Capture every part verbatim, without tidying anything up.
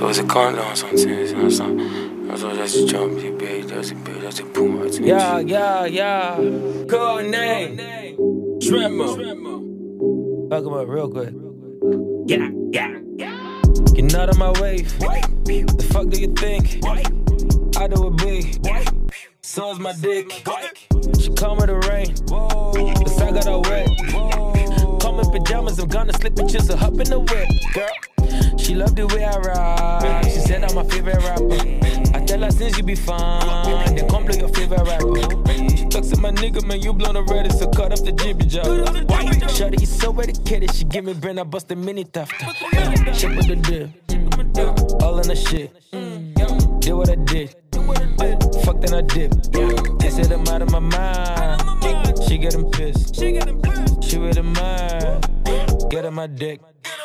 was a condom, something, something. I thought that's a jump, you baby, that's a baby, that's a puma. Yeah, yeah, yeah. Code name. Tremor. Fuck him up real quick. Yeah, yeah, yeah. Get out of my way. The fuck do you think? I do it big. So is my dick. She call me the rain. Cause I got her wet. Call me pajamas, I'm gonna slip and chisel, hop in the whip, girl. She loved the way I ride. She said I'm my favorite rapper. I tell her since you be fine, then come play your favorite rapper. She talks to my nigga, man, you blown already, so cut off the jibby job. Shawty, you so educated, she give me brain, I bust a mini tafta. Shit with the dip, all in the shit. Did what I did, fuck then I dip. They said I'm out of my mind. She getting pissed, she with a mind. Get on my dick.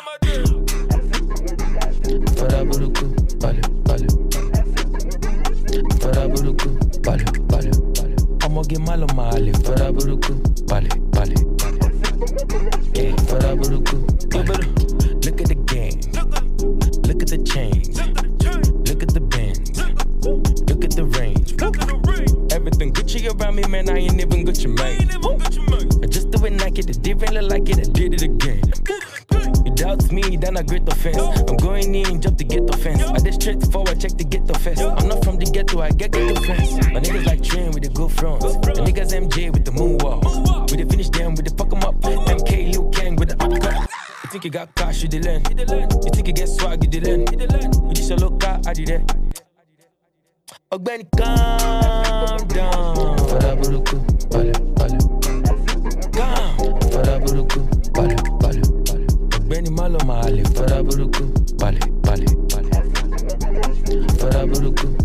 Faraburuku, bale, bale. Faraburuku, bale, bale, bale. I'ma get malo male. Faraburuku, bale, bale, bale. Yeah, Faraburuku, bale. Look at the game, look at the chains, look at the bends, look at the range. Everything Gucci around me, man, I ain't even Gucci, man. I just do it Nike, the div ain't look like it, I did it again. Doubts me, then I great offense. I'm going in, jump to get offense. I just straight forward, check to get offense. I'm not from the ghetto, I get good friends. My niggas like train with the good fronts. The niggas M J with the moonwalk. We the finish them with the fuck 'em up. M K Liu Kang with the uppercut. You think you got cash, you did learn. You think you get swag, you did learn. You just a look out, I did that. Ogbeni, calm down. Faraburuku, bale, bale. Calm. Faraburuku, bale, bale. Benny malo male, Faraburuku, bale, bale, bale. Faraburuku.